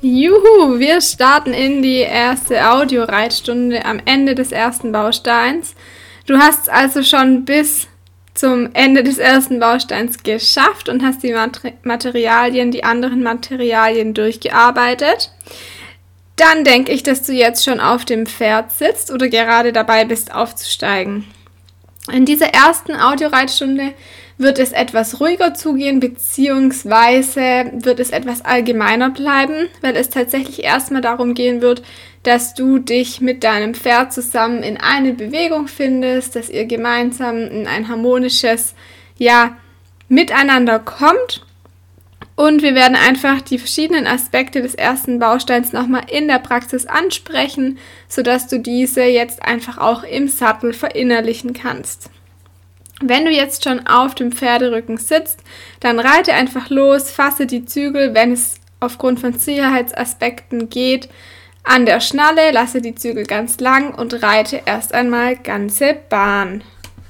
Juhu, wir starten in die erste Audioreitstunde am Ende des ersten Bausteins. Du hast also schon bis zum Ende des ersten Bausteins geschafft und hast die anderen Materialien durchgearbeitet. Dann denke ich, dass du jetzt schon auf dem Pferd sitzt oder gerade dabei bist aufzusteigen. In dieser ersten Audioreitstunde wird es etwas ruhiger zugehen, beziehungsweise wird es etwas allgemeiner bleiben, weil es tatsächlich erstmal darum gehen wird, dass du dich mit deinem Pferd zusammen in eine Bewegung findest, dass ihr gemeinsam in ein harmonisches, Miteinander kommt. Und wir werden einfach die verschiedenen Aspekte des ersten Bausteins nochmal in der Praxis ansprechen, sodass du diese jetzt einfach auch im Sattel verinnerlichen kannst. Wenn du jetzt schon auf dem Pferderücken sitzt, dann reite einfach los, fasse die Zügel, wenn es aufgrund von Sicherheitsaspekten geht, an der Schnalle, lasse die Zügel ganz lang und reite erst einmal ganze Bahn.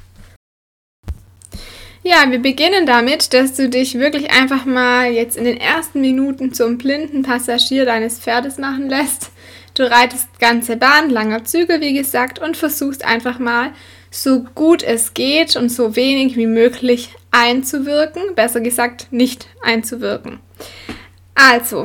Ja, wir beginnen damit, dass du dich wirklich einfach mal jetzt in den ersten Minuten zum blinden Passagier deines Pferdes machen lässt. Du reitest ganze Bahn, langer Zügel, wie gesagt, und versuchst einfach mal, so gut es geht und so wenig wie möglich einzuwirken, besser gesagt nicht einzuwirken. Also,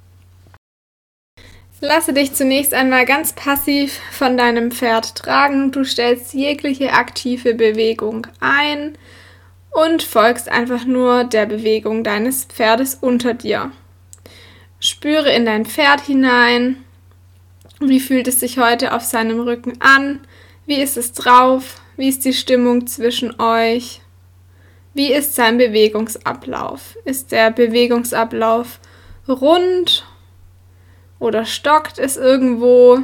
lasse dich zunächst einmal ganz passiv von deinem Pferd tragen. Du stellst jegliche aktive Bewegung ein und folgst einfach nur der Bewegung deines Pferdes unter dir. Spüre in dein Pferd hinein. Wie fühlt es sich heute auf seinem Rücken an? Wie ist es drauf? Wie ist die Stimmung zwischen euch? Wie ist sein Bewegungsablauf? Ist der Bewegungsablauf rund oder stockt es irgendwo?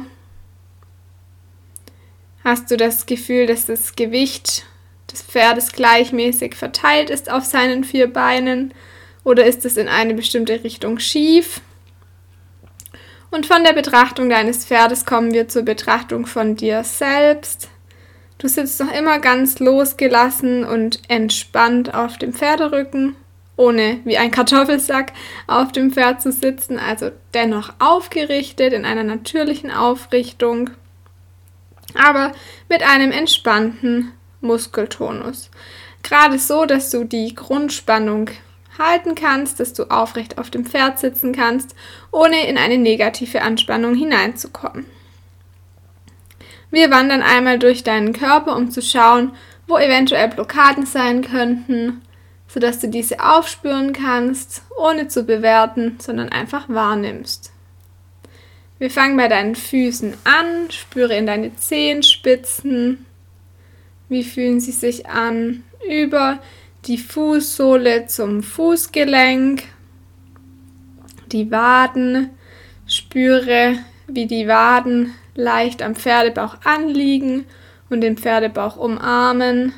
Hast du das Gefühl, dass das Gewicht des Pferdes gleichmäßig verteilt ist auf seinen 4 Beinen oder ist es in eine bestimmte Richtung schief? Und von der Betrachtung deines Pferdes kommen wir zur Betrachtung von dir selbst. Du sitzt noch immer ganz losgelassen und entspannt auf dem Pferderücken, ohne wie ein Kartoffelsack auf dem Pferd zu sitzen, also dennoch aufgerichtet in einer natürlichen Aufrichtung, aber mit einem entspannten Muskeltonus. Gerade so, dass du die Grundspannung halten kannst, dass du aufrecht auf dem Pferd sitzen kannst, ohne in eine negative Anspannung hineinzukommen. Wir wandern einmal durch deinen Körper, um zu schauen, wo eventuell Blockaden sein könnten, sodass du diese aufspüren kannst, ohne zu bewerten, sondern einfach wahrnimmst. Wir fangen bei deinen Füßen an, spüre in deine Zehenspitzen. Wie fühlen sie sich an? Über die Fußsohle zum Fußgelenk, die Waden, spüre, wie die Waden leicht am Pferdebauch anliegen und den Pferdebauch umarmen.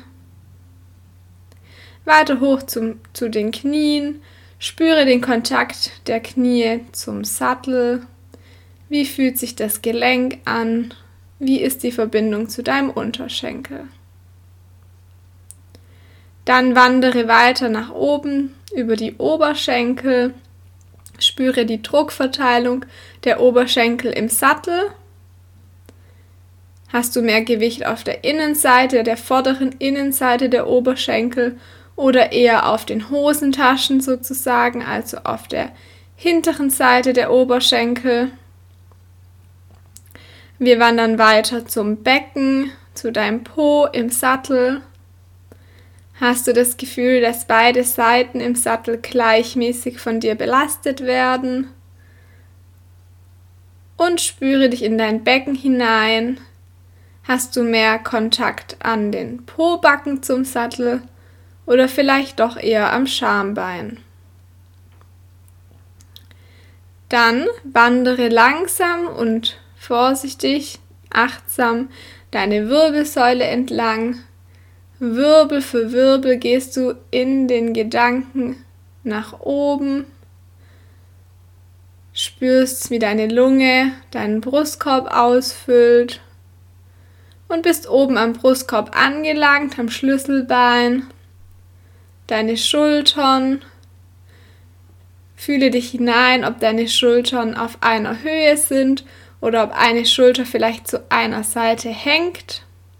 Weiter hoch zu den Knien, spüre den Kontakt der Knie zum Sattel. Wie fühlt sich das Gelenk an? Wie ist die Verbindung zu deinem Unterschenkel? Dann wandere weiter nach oben über die Oberschenkel, spüre die Druckverteilung der Oberschenkel im Sattel. Hast du mehr Gewicht auf der Innenseite, der vorderen Innenseite der Oberschenkel oder eher auf den Hosentaschen sozusagen, also auf der hinteren Seite der Oberschenkel? Wir wandern weiter zum Becken, zu deinem Po im Sattel. Hast du das Gefühl, dass beide Seiten im Sattel gleichmäßig von dir belastet werden? Und spüre dich in dein Becken hinein. Hast du mehr Kontakt an den Pobacken zum Sattel oder vielleicht doch eher am Schambein? Dann wandere langsam und vorsichtig, achtsam deine Wirbelsäule entlang. Wirbel für Wirbel gehst du in den Gedanken nach oben, spürst, wie deine Lunge deinen Brustkorb ausfüllt und bist oben am Brustkorb angelangt, am Schlüsselbein, deine Schultern, Fühle dich hinein, ob deine Schultern auf einer Höhe sind oder ob eine Schulter vielleicht zu einer Seite hängt.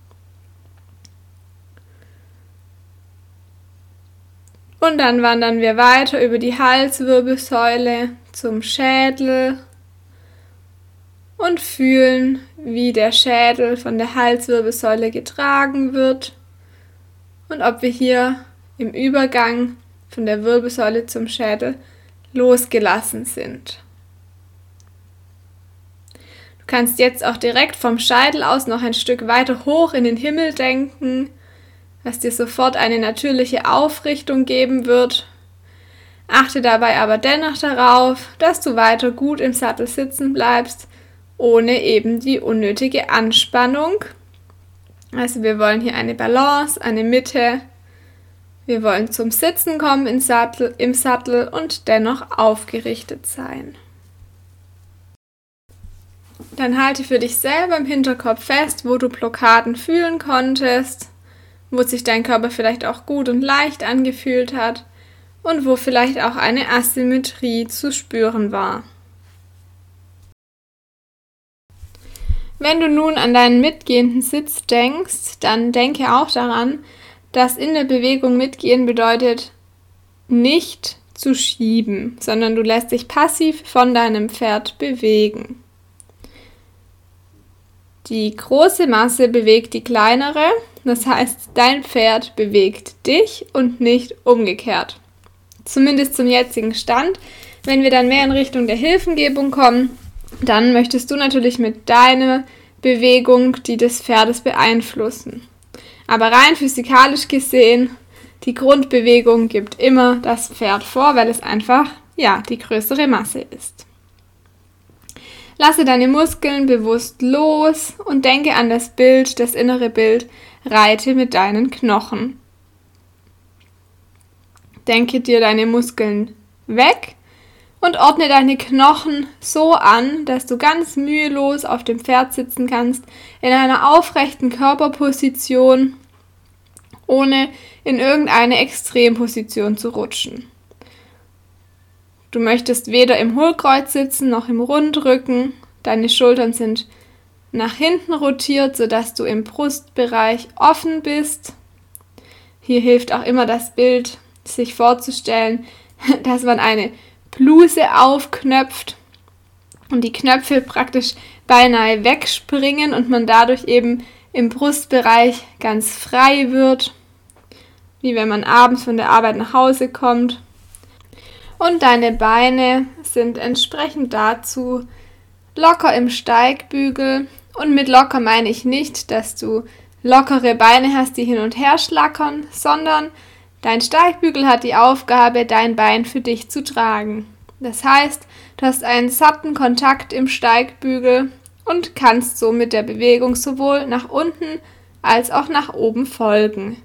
Und dann wandern wir weiter über die Halswirbelsäule zum Schädel und fühlen, wie der Schädel von der Halswirbelsäule getragen wird und ob wir hier im Übergang von der Wirbelsäule zum Schädel losgelassen sind. Du kannst jetzt auch direkt vom Scheitel aus noch ein Stück weiter hoch in den Himmel denken, was dir sofort eine natürliche Aufrichtung geben wird. Achte dabei aber dennoch darauf, dass du weiter gut im Sattel sitzen bleibst, ohne eben die unnötige Anspannung. Also wir wollen hier eine Balance, eine Mitte. Wir wollen zum Sitzen kommen im Sattel und dennoch aufgerichtet sein. Dann halte für dich selber im Hinterkopf fest, wo du Blockaden fühlen konntest, wo sich dein Körper vielleicht auch gut und leicht angefühlt hat und wo vielleicht auch eine Asymmetrie zu spüren war. Wenn du nun an deinen mitgehenden Sitz denkst, dann denke auch daran, dass in der Bewegung mitgehen bedeutet, nicht zu schieben, sondern du lässt dich passiv von deinem Pferd bewegen. Die große Masse bewegt die kleinere, das heißt, dein Pferd bewegt dich und nicht umgekehrt. Zumindest zum jetzigen Stand. Wenn wir dann mehr in Richtung der Hilfengebung kommen, dann möchtest du natürlich mit deiner Bewegung die des Pferdes beeinflussen. Aber rein physikalisch gesehen, die Grundbewegung gibt immer das Pferd vor, weil es einfach, die größere Masse ist. Lasse deine Muskeln bewusst los und denke an das Bild, das innere Bild, reite mit deinen Knochen. Denke dir deine Muskeln weg und ordne deine Knochen so an, dass du ganz mühelos auf dem Pferd sitzen kannst, in einer aufrechten Körperposition, ohne in irgendeine Extremposition zu rutschen. Du möchtest weder im Hohlkreuz sitzen noch im Rundrücken. Deine Schultern sind nach hinten rotiert, sodass du im Brustbereich offen bist. Hier hilft auch immer das Bild, sich vorzustellen, dass man eine Bluse aufknöpft und die Knöpfe praktisch beinahe wegspringen und man dadurch eben im Brustbereich ganz frei wird, wie wenn man abends von der Arbeit nach Hause kommt. Und deine Beine sind entsprechend dazu locker im Steigbügel. Und mit locker meine ich nicht, dass du lockere Beine hast, die hin und her schlackern, sondern dein Steigbügel hat die Aufgabe, dein Bein für dich zu tragen. Das heißt, du hast einen satten Kontakt im Steigbügel und kannst so mit der Bewegung sowohl nach unten als auch nach oben folgen.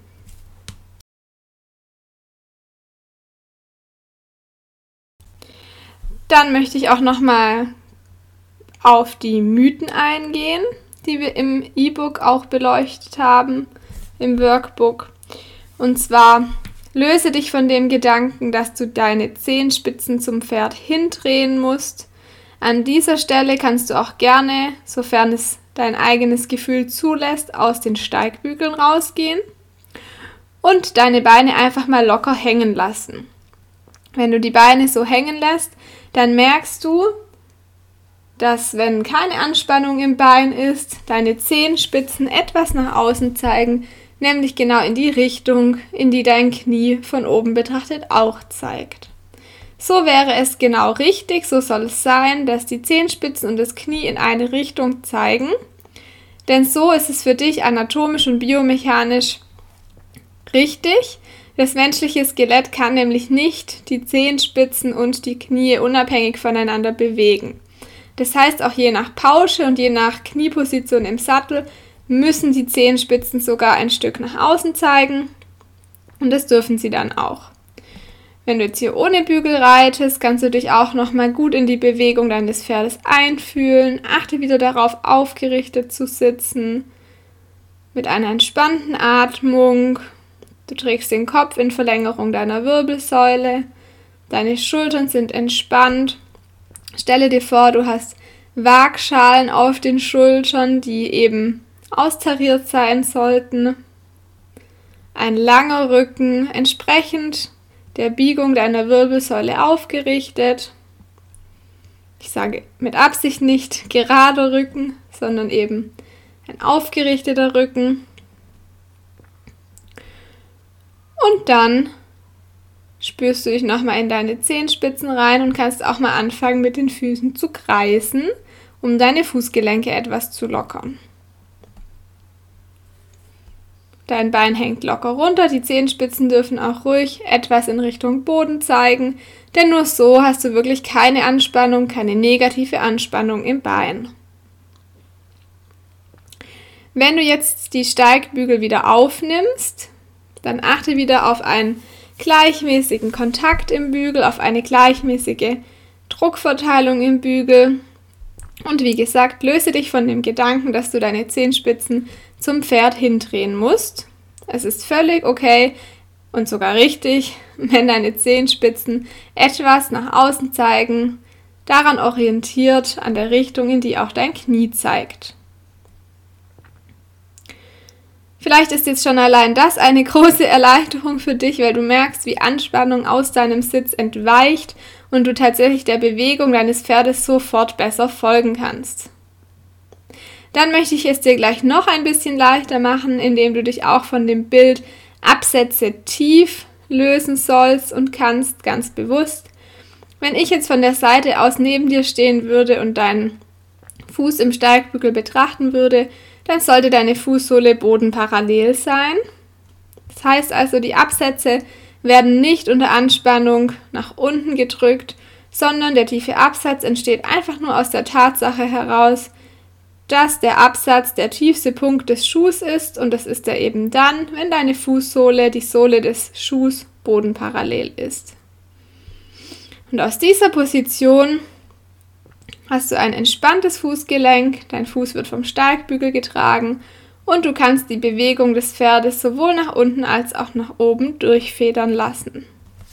Dann möchte ich auch nochmal auf die Mythen eingehen, die wir im E-Book auch beleuchtet haben, im Workbook. Und zwar löse dich von dem Gedanken, dass du deine Zehenspitzen zum Pferd hindrehen musst. An dieser Stelle kannst du auch gerne, sofern es dein eigenes Gefühl zulässt, aus den Steigbügeln rausgehen und deine Beine einfach mal locker hängen lassen. Wenn du die Beine so hängen lässt, dann merkst du, dass, wenn keine Anspannung im Bein ist, deine Zehenspitzen etwas nach außen zeigen, nämlich genau in die Richtung, in die dein Knie von oben betrachtet auch zeigt. So wäre es genau richtig, so soll es sein, dass die Zehenspitzen und das Knie in eine Richtung zeigen, denn so ist es für dich anatomisch und biomechanisch richtig. Das menschliche Skelett kann nämlich nicht die Zehenspitzen und die Knie unabhängig voneinander bewegen. Das heißt, auch je nach Pausche und je nach Knieposition im Sattel müssen die Zehenspitzen sogar ein Stück nach außen zeigen und das dürfen sie dann auch. Wenn du jetzt hier ohne Bügel reitest, kannst du dich auch nochmal gut in die Bewegung deines Pferdes einfühlen. Achte wieder darauf, aufgerichtet zu sitzen, mit einer entspannten Atmung. Du trägst den Kopf in Verlängerung deiner Wirbelsäule. Deine Schultern sind entspannt. Stelle dir vor, du hast Waagschalen auf den Schultern, die eben austariert sein sollten. Ein langer Rücken, entsprechend der Biegung deiner Wirbelsäule aufgerichtet. Ich sage mit Absicht nicht gerader Rücken, sondern eben ein aufgerichteter Rücken. Und dann spürst du dich nochmal in deine Zehenspitzen rein und kannst auch mal anfangen, mit den Füßen zu kreisen, um deine Fußgelenke etwas zu lockern. Dein Bein hängt locker runter, die Zehenspitzen dürfen auch ruhig etwas in Richtung Boden zeigen, denn nur so hast du wirklich keine Anspannung, keine negative Anspannung im Bein. Wenn du jetzt die Steigbügel wieder aufnimmst, dann achte wieder auf einen gleichmäßigen Kontakt im Bügel, auf eine gleichmäßige Druckverteilung im Bügel. Und wie gesagt, löse dich von dem Gedanken, dass du deine Zehenspitzen zum Pferd hindrehen musst. Es ist völlig okay und sogar richtig, wenn deine Zehenspitzen etwas nach außen zeigen, daran orientiert an der Richtung, in die auch dein Knie zeigt. Vielleicht ist jetzt schon allein das eine große Erleichterung für dich, weil du merkst, wie Anspannung aus deinem Sitz entweicht und du tatsächlich der Bewegung deines Pferdes sofort besser folgen kannst. Dann möchte ich es dir gleich noch ein bisschen leichter machen, indem du dich auch von dem Bild Absätze tief lösen sollst und kannst, ganz bewusst. Wenn ich jetzt von der Seite aus neben dir stehen würde und deinen Fuß im Steigbügel betrachten würde, dann sollte deine Fußsohle bodenparallel sein. Das heißt also, die Absätze werden nicht unter Anspannung nach unten gedrückt, sondern der tiefe Absatz entsteht einfach nur aus der Tatsache heraus, dass der Absatz der tiefste Punkt des Schuhs ist und das ist er eben dann, wenn deine Fußsohle, die Sohle des Schuhs, bodenparallel ist. Und aus dieser Position hast du ein entspanntes Fußgelenk, dein Fuß wird vom Steigbügel getragen und du kannst die Bewegung des Pferdes sowohl nach unten als auch nach oben durchfedern lassen.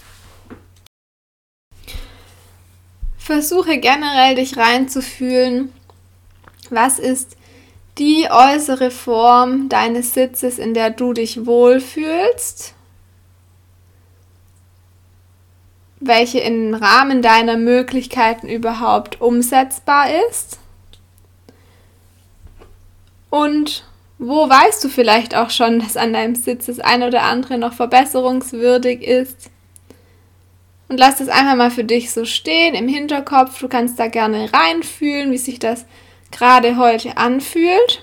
Versuche generell dich reinzufühlen, was ist die äußere Form deines Sitzes, in der du dich wohlfühlst? Welche im Rahmen deiner Möglichkeiten überhaupt umsetzbar ist? Und wo weißt du vielleicht auch schon, dass an deinem Sitz das ein oder andere noch verbesserungswürdig ist? Und lass das einfach mal für dich so stehen im Hinterkopf. Du kannst da gerne reinfühlen, wie sich das gerade heute anfühlt.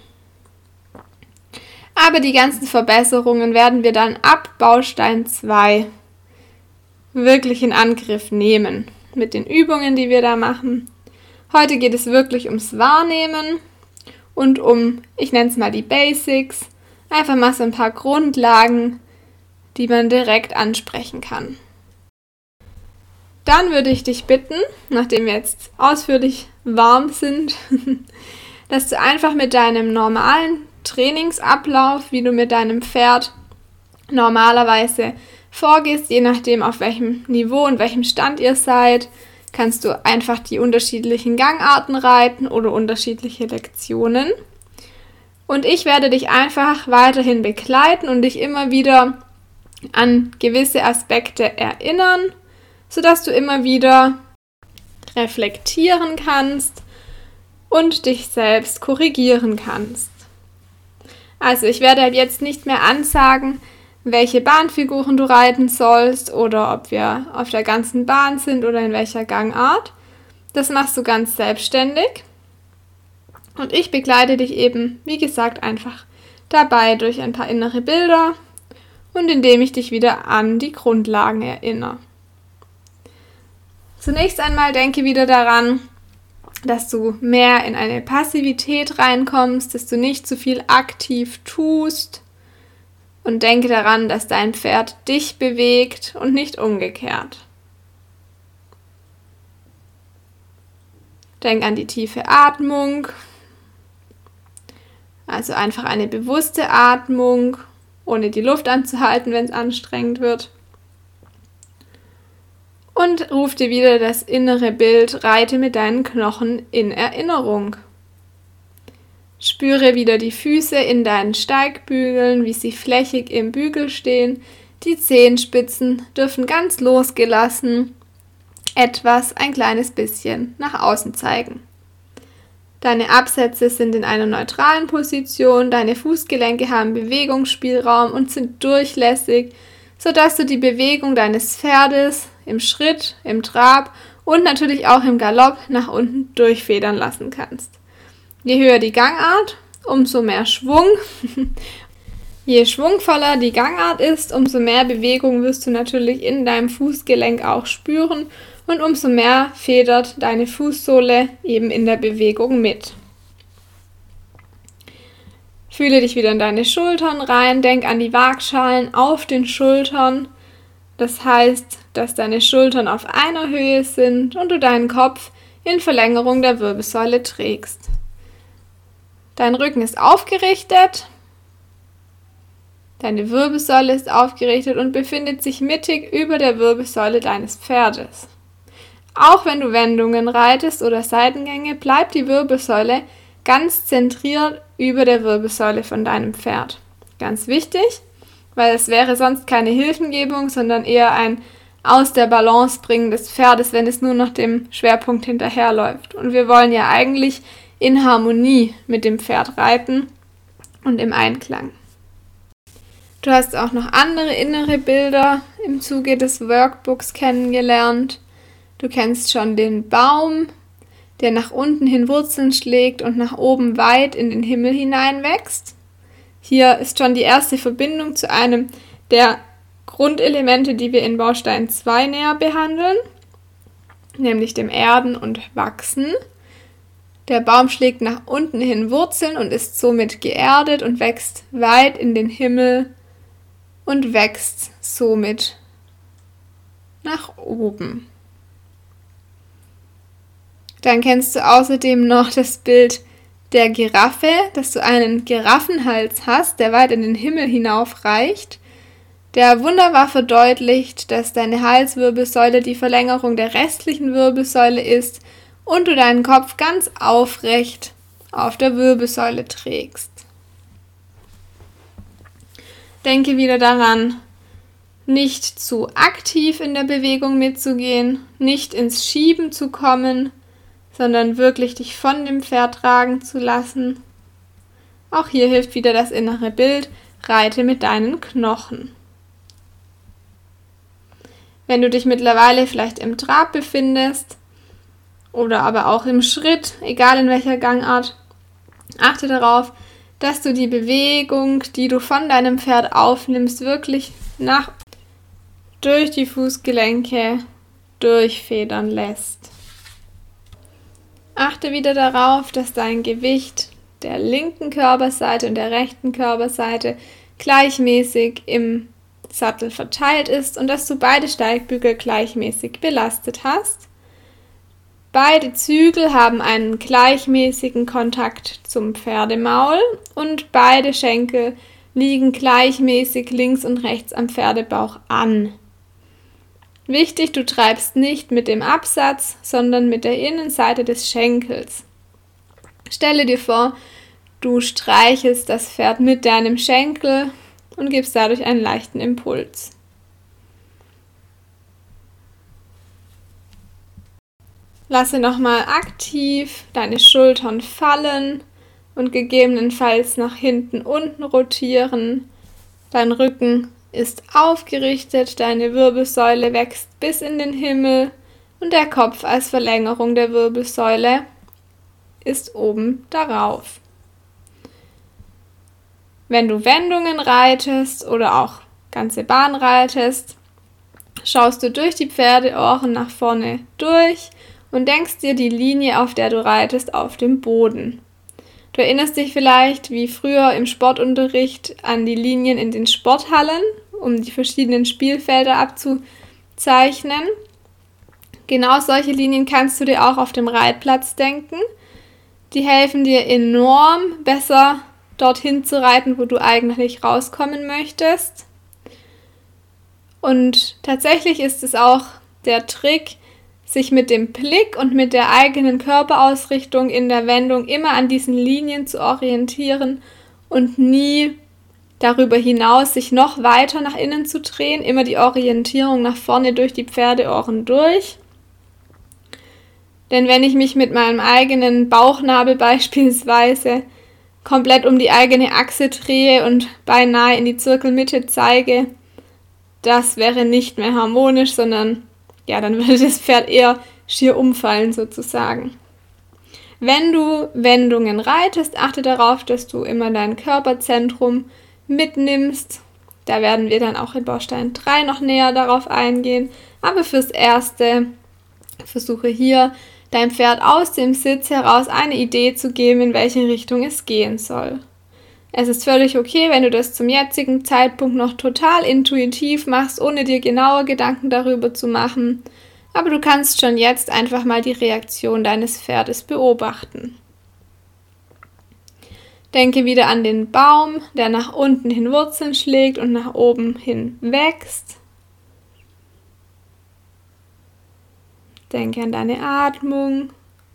Aber die ganzen Verbesserungen werden wir dann ab Baustein 2 wirklich in Angriff nehmen. Mit den Übungen, die wir da machen. Heute geht es wirklich ums Wahrnehmen und um, ich nenne es mal die Basics, einfach mal so ein paar Grundlagen, die man direkt ansprechen kann. Dann würde ich dich bitten, nachdem wir jetzt ausführlich warm sind, dass du einfach mit deinem normalen Trainingsablauf, wie du mit deinem Pferd normalerweise vorgehst, je nachdem auf welchem Niveau und welchem Stand ihr seid, kannst du einfach die unterschiedlichen Gangarten reiten oder unterschiedliche Lektionen. Und ich werde dich einfach weiterhin begleiten und dich immer wieder an gewisse Aspekte erinnern, sodass du immer wieder reflektieren kannst und dich selbst korrigieren kannst. Also ich werde jetzt nicht mehr ansagen, welche Bahnfiguren du reiten sollst oder ob wir auf der ganzen Bahn sind oder in welcher Gangart. Das machst du ganz selbstständig. Und ich begleite dich eben, wie gesagt, einfach dabei durch ein paar innere Bilder und indem ich dich wieder an die Grundlagen erinnere. Zunächst einmal denke wieder daran, dass du mehr in eine Passivität reinkommst, dass du nicht zu viel aktiv tust und denke daran, dass dein Pferd dich bewegt und nicht umgekehrt. Denk an die tiefe Atmung, also einfach eine bewusste Atmung, ohne die Luft anzuhalten, wenn es anstrengend wird. und ruf dir wieder das innere Bild, reite mit deinen Knochen in Erinnerung. Spüre wieder die Füße in deinen Steigbügeln, wie sie flächig im Bügel stehen. Die Zehenspitzen dürfen ganz losgelassen ein kleines bisschen nach außen zeigen. Deine Absätze sind in einer neutralen Position, deine Fußgelenke haben Bewegungsspielraum und sind durchlässig, sodass du die Bewegung deines Pferdes im Schritt, im Trab und natürlich auch im Galopp nach unten durchfedern lassen kannst. Je höher die Gangart, umso mehr Schwung. Je schwungvoller die Gangart ist, umso mehr Bewegung wirst du natürlich in deinem Fußgelenk auch spüren und umso mehr federt deine Fußsohle eben in der Bewegung mit. Fühle dich wieder in deine Schultern rein, denk an die Waagschalen auf den Schultern. Das heißt, dass deine Schultern auf einer Höhe sind und du deinen Kopf in Verlängerung der Wirbelsäule trägst. Dein Rücken ist aufgerichtet. Deine Wirbelsäule ist aufgerichtet und befindet sich mittig über der Wirbelsäule deines Pferdes. Auch wenn du Wendungen reitest oder Seitengänge, bleibt die Wirbelsäule ganz zentriert über der Wirbelsäule von deinem Pferd. Ganz wichtig, weil es wäre sonst keine Hilfengebung, sondern eher ein aus der Balance bringen des Pferdes, wenn es nur noch dem Schwerpunkt hinterherläuft. Und wir wollen ja eigentlich in Harmonie mit dem Pferd reiten und im Einklang. Du hast auch noch andere innere Bilder im Zuge des Workbooks kennengelernt. Du kennst schon den Baum, der nach unten hin Wurzeln schlägt und nach oben weit in den Himmel hineinwächst. Hier ist schon die erste Verbindung zu einem der Grundelemente, die wir in Baustein 2 näher behandeln, nämlich dem Erden und Wachsen. Der Baum schlägt nach unten hin Wurzeln und ist somit geerdet und wächst weit in den Himmel und wächst somit nach oben. Dann kennst du außerdem noch das Bild der Giraffe, dass du einen Giraffenhals hast, der weit in den Himmel hinaufreicht, der wunderbar verdeutlicht, dass deine Halswirbelsäule die Verlängerung der restlichen Wirbelsäule ist und du deinen Kopf ganz aufrecht auf der Wirbelsäule trägst. Denke wieder daran, nicht zu aktiv in der Bewegung mitzugehen, nicht ins Schieben zu kommen, sondern wirklich dich von dem Pferd tragen zu lassen. Auch hier hilft wieder das innere Bild, reite mit deinen Knochen. Wenn du dich mittlerweile vielleicht im Trab befindest oder aber auch im Schritt, egal in welcher Gangart, achte darauf, dass du die Bewegung, die du von deinem Pferd aufnimmst, wirklich durch die Fußgelenke durchfedern lässt. Achte wieder darauf, dass dein Gewicht der linken Körperseite und der rechten Körperseite gleichmäßig im Sattel verteilt ist und dass du beide Steigbügel gleichmäßig belastet hast. Beide Zügel haben einen gleichmäßigen Kontakt zum Pferdemaul und beide Schenkel liegen gleichmäßig links und rechts am Pferdebauch an. Wichtig, du treibst nicht mit dem Absatz, sondern mit der Innenseite des Schenkels. Stelle dir vor, du streichelst das Pferd mit deinem Schenkel und gibst dadurch einen leichten Impuls. Lasse nochmal aktiv deine Schultern fallen und gegebenenfalls nach hinten unten rotieren. Dein Rücken ist aufgerichtet, deine Wirbelsäule wächst bis in den Himmel und der Kopf als Verlängerung der Wirbelsäule ist oben darauf. Wenn du Wendungen reitest oder auch ganze Bahn reitest, schaust du durch die Pferdeohren nach vorne durch und denkst dir die Linie, auf der du reitest, auf dem Boden. Du erinnerst dich vielleicht, wie früher im Sportunterricht, an die Linien in den Sporthallen, um die verschiedenen Spielfelder abzuzeichnen. Genau solche Linien kannst du dir auch auf dem Reitplatz denken. Die helfen dir enorm, besser dorthin zu reiten, wo du eigentlich rauskommen möchtest. Und tatsächlich ist es auch der Trick, sich mit dem Blick und mit der eigenen Körperausrichtung in der Wendung immer an diesen Linien zu orientieren und nie darüber hinaus sich noch weiter nach innen zu drehen, immer die Orientierung nach vorne durch die Pferdeohren durch. Denn wenn ich mich mit meinem eigenen Bauchnabel beispielsweise komplett um die eigene Achse drehe und beinahe in die Zirkelmitte zeige, das wäre nicht mehr harmonisch, sondern ja, dann würde das Pferd eher schier umfallen sozusagen. Wenn du Wendungen reitest, achte darauf, dass du immer dein Körperzentrum mitnimmst. Da werden wir dann auch in Baustein 3 noch näher darauf eingehen. Aber fürs Erste versuche hier deinem Pferd aus dem Sitz heraus eine Idee zu geben, in welche Richtung es gehen soll. Es ist völlig okay, wenn du das zum jetzigen Zeitpunkt noch total intuitiv machst, ohne dir genaue Gedanken darüber zu machen. Aber du kannst schon jetzt einfach mal die Reaktion deines Pferdes beobachten. Denke wieder an den Baum, der nach unten hin Wurzeln schlägt und nach oben hin wächst. Denke an deine Atmung.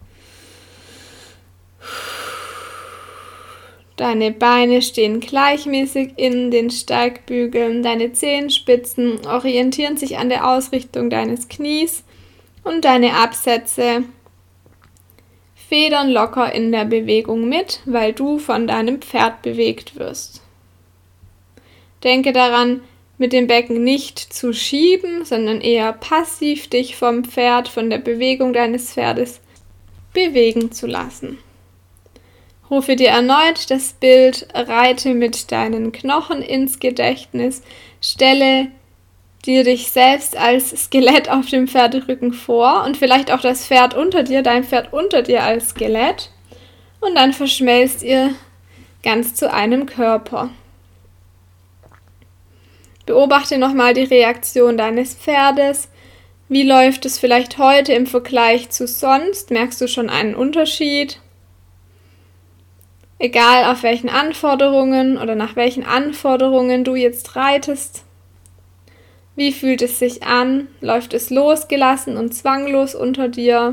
Deine Beine stehen gleichmäßig in den Steigbügeln, deine Zehenspitzen orientieren sich an der Ausrichtung deines Knies und deine Absätze federn locker in der Bewegung mit, weil du von deinem Pferd bewegt wirst. Denke daran, mit dem Becken nicht zu schieben, sondern eher passiv dich vom Pferd, von der Bewegung deines Pferdes bewegen zu lassen. Rufe dir erneut das Bild, reite mit deinen Knochen ins Gedächtnis, stelle dir dich selbst als Skelett auf dem Pferderücken vor und vielleicht auch das Pferd unter dir, dein Pferd unter dir als Skelett und dann verschmelzt ihr ganz zu einem Körper. Beobachte nochmal die Reaktion deines Pferdes. Wie läuft es vielleicht heute im Vergleich zu sonst? Merkst du schon einen Unterschied? Egal auf welchen Anforderungen oder nach welchen Anforderungen du jetzt reitest. Wie fühlt es sich an? Läuft es losgelassen und zwanglos unter dir?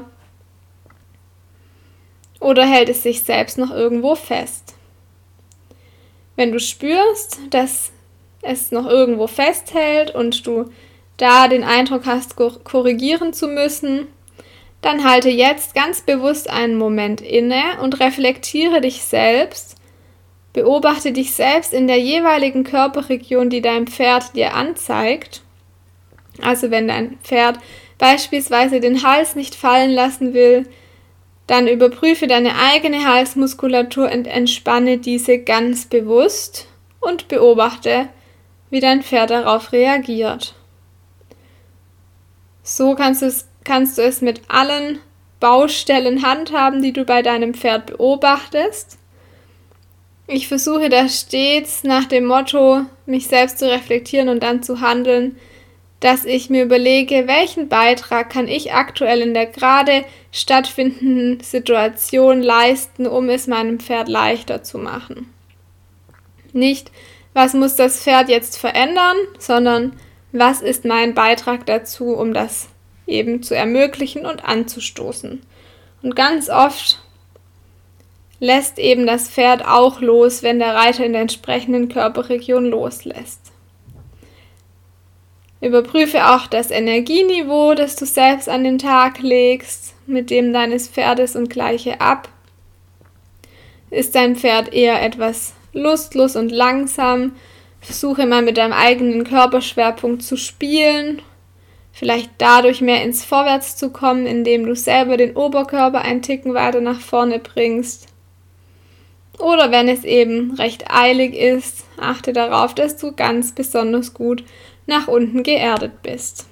Oder hält es sich selbst noch irgendwo fest? Wenn du spürst, dass es noch irgendwo festhält und du da den Eindruck hast, korrigieren zu müssen, dann halte jetzt ganz bewusst einen Moment inne und reflektiere dich selbst, beobachte dich selbst in der jeweiligen Körperregion, die dein Pferd dir anzeigt. Also wenn dein Pferd beispielsweise den Hals nicht fallen lassen will, dann überprüfe deine eigene Halsmuskulatur und entspanne diese ganz bewusst und beobachte, wie dein Pferd darauf reagiert. So kannst du es mit allen Baustellen handhaben, die du bei deinem Pferd beobachtest. Ich versuche da stets nach dem Motto, mich selbst zu reflektieren und dann zu handeln, dass ich mir überlege, welchen Beitrag kann ich aktuell in der gerade stattfindenden Situation leisten, um es meinem Pferd leichter zu machen. Nicht, was muss das Pferd jetzt verändern, sondern was ist mein Beitrag dazu, um das eben zu ermöglichen und anzustoßen. Und ganz oft lässt eben das Pferd auch los, wenn der Reiter in der entsprechenden Körperregion loslässt. Überprüfe auch das Energieniveau, das du selbst an den Tag legst, mit dem deines Pferdes und gleiche ab. Ist dein Pferd eher etwas lustlos und langsam? Versuche mal mit deinem eigenen Körperschwerpunkt zu spielen, vielleicht dadurch mehr ins Vorwärts zu kommen, indem du selber den Oberkörper einen Ticken weiter nach vorne bringst. Oder wenn es eben recht eilig ist, achte darauf, dass du ganz besonders gut nach unten geerdet bist.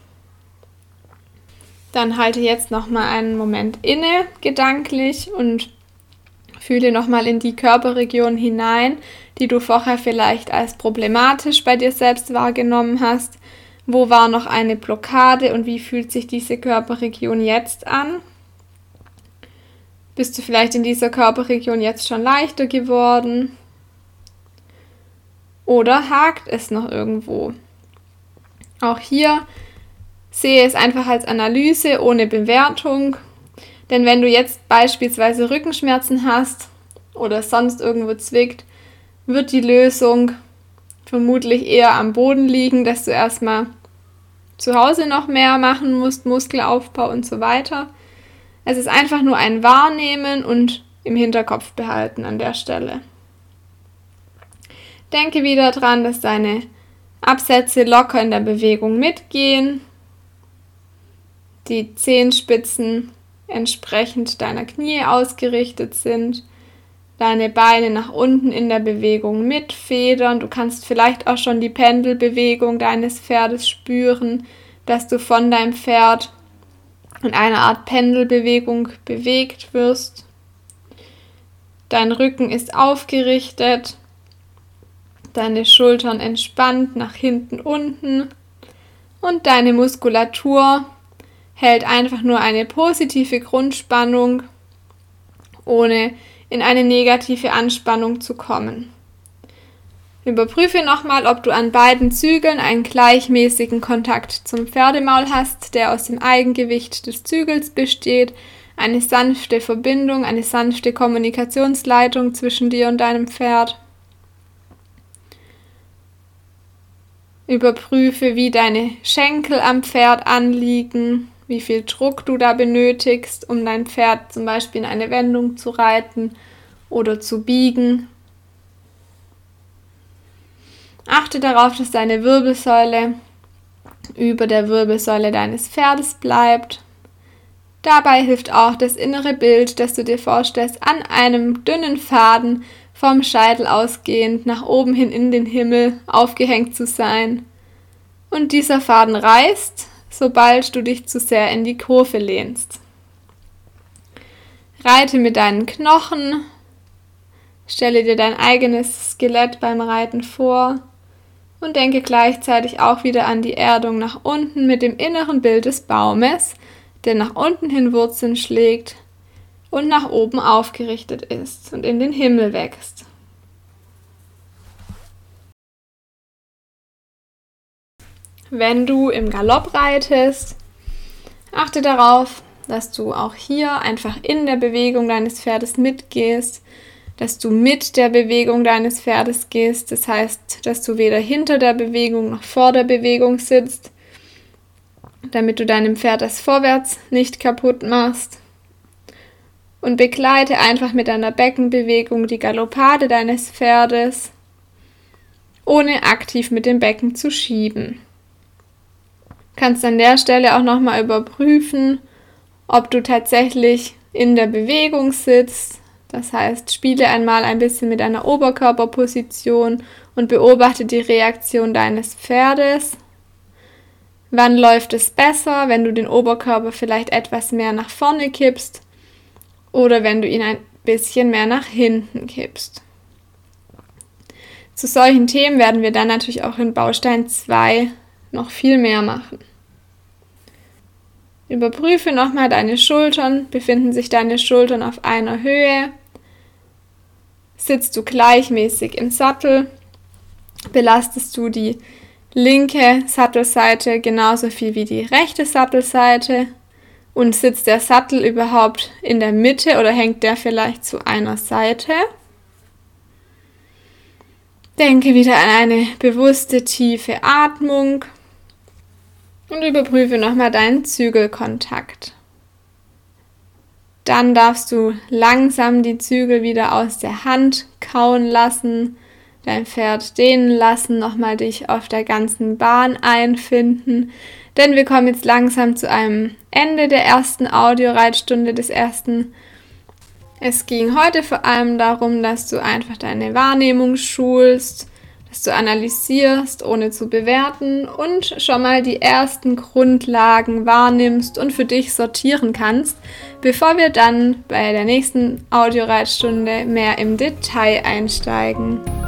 Dann halte jetzt nochmal einen Moment inne, gedanklich, und fühle nochmal in die Körperregion hinein, die du vorher vielleicht als problematisch bei dir selbst wahrgenommen hast. Wo war noch eine Blockade und wie fühlt sich diese Körperregion jetzt an? Bist du vielleicht in dieser Körperregion jetzt schon leichter geworden? Oder hakt es noch irgendwo? Auch hier Sehe es einfach als Analyse ohne Bewertung. Denn wenn du jetzt beispielsweise Rückenschmerzen hast oder sonst irgendwo zwickt, wird die Lösung vermutlich eher am Boden liegen, dass du erstmal zu Hause noch mehr machen musst, Muskelaufbau und so weiter. Es ist einfach nur ein Wahrnehmen und im Hinterkopf behalten an der Stelle. Denke wieder dran, dass deine Absätze locker in der Bewegung mitgehen, die Zehenspitzen entsprechend deiner Knie ausgerichtet sind, deine Beine nach unten in der Bewegung mitfedern. Du kannst vielleicht auch schon die Pendelbewegung deines Pferdes spüren, dass du von deinem Pferd in einer Art Pendelbewegung bewegt wirst. Dein Rücken ist aufgerichtet, deine Schultern entspannt nach hinten unten und deine Muskulatur hält einfach nur eine positive Grundspannung, ohne in eine negative Anspannung zu kommen. Überprüfe nochmal, ob du an beiden Zügeln einen gleichmäßigen Kontakt zum Pferdemaul hast, der aus dem Eigengewicht des Zügels besteht, eine sanfte Verbindung, eine sanfte Kommunikationsleitung zwischen dir und deinem Pferd. Überprüfe, wie deine Schenkel am Pferd anliegen, wie viel Druck du da benötigst, um dein Pferd zum Beispiel in eine Wendung zu reiten oder zu biegen. Achte darauf, dass deine Wirbelsäule über der Wirbelsäule deines Pferdes bleibt. Dabei hilft auch das innere Bild, das du dir vorstellst, an einem dünnen Faden vom Scheitel ausgehend nach oben hin in den Himmel aufgehängt zu sein. Und dieser Faden reißt, sobald du dich zu sehr in die Kurve lehnst. Reite mit deinen Knochen, stelle dir dein eigenes Skelett beim Reiten vor und denke gleichzeitig auch wieder an die Erdung nach unten mit dem inneren Bild des Baumes, der nach unten hin Wurzeln schlägt und nach oben aufgerichtet ist und in den Himmel wächst. Wenn du im Galopp reitest, achte darauf, dass du auch hier einfach in der Bewegung deines Pferdes mitgehst, dass du mit der Bewegung deines Pferdes gehst, das heißt, dass du weder hinter der Bewegung noch vor der Bewegung sitzt, damit du deinem Pferd das Vorwärts nicht kaputt machst. Und begleite einfach mit deiner Beckenbewegung die Galoppade deines Pferdes, ohne aktiv mit dem Becken zu schieben. Du kannst an der Stelle auch nochmal überprüfen, ob du tatsächlich in der Bewegung sitzt. Das heißt, spiele einmal ein bisschen mit deiner Oberkörperposition und beobachte die Reaktion deines Pferdes. Wann läuft es besser, wenn du den Oberkörper vielleicht etwas mehr nach vorne kippst oder wenn du ihn ein bisschen mehr nach hinten kippst. Zu solchen Themen werden wir dann natürlich auch in Baustein 2 noch viel mehr machen. Überprüfe nochmal deine Schultern. Befinden sich deine Schultern auf einer Höhe? Sitzt du gleichmäßig im Sattel? Belastest du die linke Sattelseite genauso viel wie die rechte Sattelseite? Und sitzt der Sattel überhaupt in der Mitte oder hängt der vielleicht zu einer Seite? Denke wieder an eine bewusste, tiefe Atmung und überprüfe nochmal deinen Zügelkontakt. Dann darfst du langsam die Zügel wieder aus der Hand kauen lassen, dein Pferd dehnen lassen, nochmal dich auf der ganzen Bahn einfinden, denn wir kommen jetzt langsam zu einem Ende der ersten Audioreitstunde des ersten. Es ging heute vor allem darum, dass du einfach deine Wahrnehmung schulst, dass du analysierst, ohne zu bewerten und schon mal die ersten Grundlagen wahrnimmst und für dich sortieren kannst, bevor wir dann bei der nächsten Audioreitstunde mehr im Detail einsteigen.